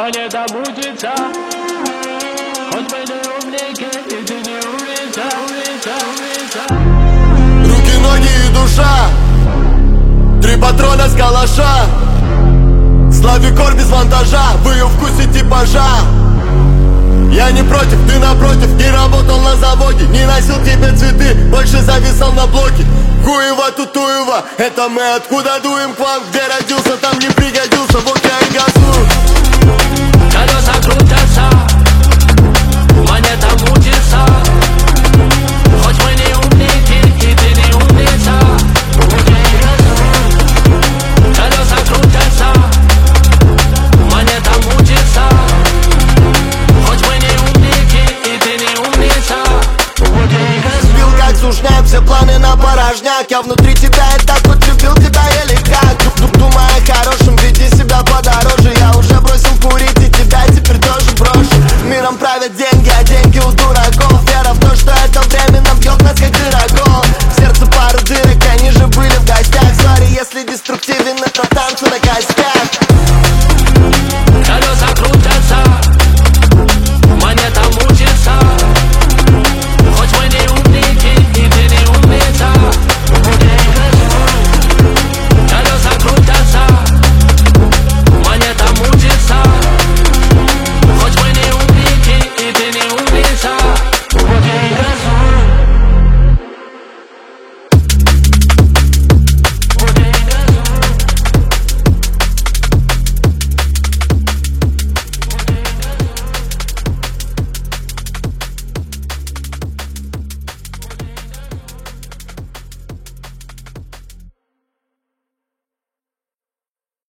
планета мутится. Хоть мы не умники, и ты не умница, умница, умница. Руки, ноги и душа, 3 патрона с калаша. Славикор без монтажа, в ее вкусе типажа. Я не против, ты напротив, не работал на заводе, не носил тебе цветы, больше зависал на блоке. Хуево, тутуево, это мы откуда дуем к вам, где родился, там не пригодился, вот я и газую.